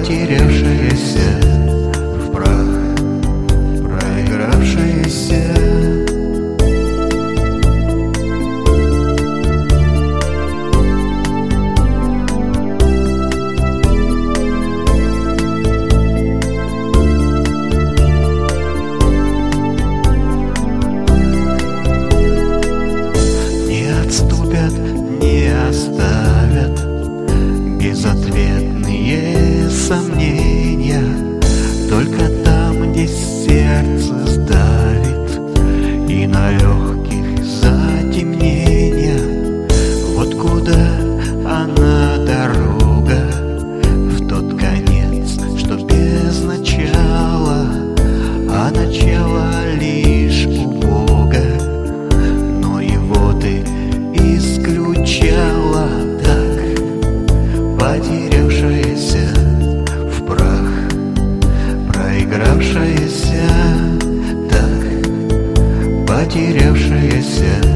потерявшаяся в прах, проигравшаяся. Не оставят безответные сомнения, только там, где сердце сдавит и на легких затемнения. Вот куда она дорога, в тот конец, что без начала, а начало лишь у Бога. Но его ты исключала, так, потерявшаяся в прах, проигравшаяся, так, потерявшаяся.